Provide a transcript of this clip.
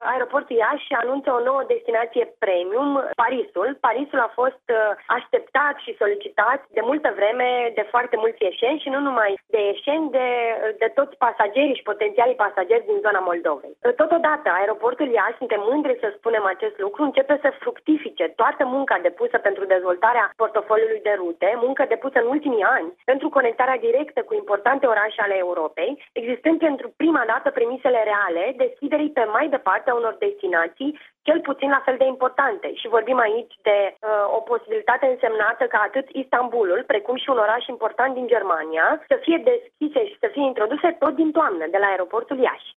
Aeroportul Iași anunță o nouă destinație premium, Parisul. Parisul a fost așteptat și solicitat de multă vreme de foarte mulți ieșeni și nu numai de ieșeni, de toți pasagerii și potențialii pasageri din zona Moldovei. Totodată, aeroportul Iași, suntem mândri să spunem acest lucru, începe să fructifice toată munca depusă pentru dezvoltarea portofoliului de rute, muncă depusă în ultimii ani pentru conectarea directă cu importante orașe ale Europei, existând pentru prima dată premisele reale deschiderii pe mai departe a unor destinații cel puțin la fel de importante. Și vorbim aici de o posibilitate însemnată ca atât Istanbulul, precum și un oraș important din Germania, să fie deschise și să fie introduse tot din toamnă de la aeroportul Iași.